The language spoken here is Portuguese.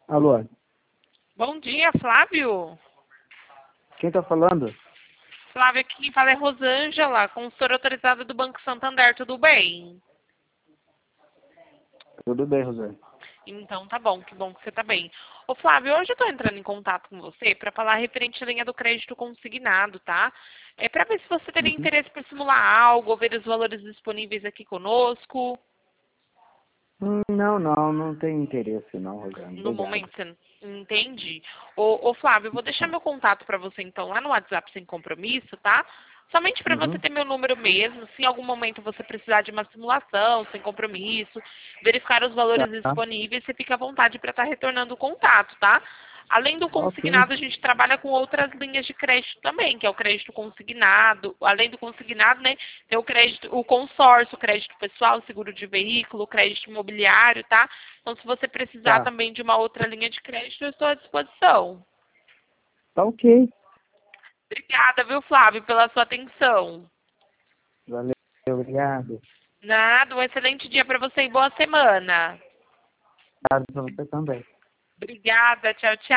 Alô, Bom dia, Flávio. quem tá falando? Flávio, aqui quem fala é Rosângela, consultora autorizada do Banco Santander, tudo bem? Tudo bem, Rosane. Então tá bom, que bom que você tá bem. Ô Flávio, hoje eu tô entrando em contato com você para falar referente à linha do crédito consignado, tá? É para ver se você teria Uhum. interesse por simular algo, ou ver os valores disponíveis aqui conosco. Não tem interesse não, Rosane. No Obrigado. momento, você entende? Ô Flávio, eu vou deixar meu contato para você então lá no WhatsApp sem compromisso, tá? Somente para você Uhum. ter meu número mesmo, se em algum momento você precisar de uma simulação, sem compromisso, verificar os valores Tá. disponíveis, você fica à vontade para estar retornando o contato, tá? Além do Ok. consignado, a gente trabalha com outras linhas de crédito também, que é o crédito consignado. Além do consignado, né, tem o crédito, o consórcio, o crédito pessoal, seguro de veículo, o crédito imobiliário, tá? Então, se você precisar Tá. também de uma outra linha de crédito, eu estou à disposição. Tá ok. Obrigada, viu, Flávio, pela sua atenção. Valeu, obrigado. Nada, um excelente dia para você e boa semana. Obrigado pra você também. Obrigada, tchau, tchau.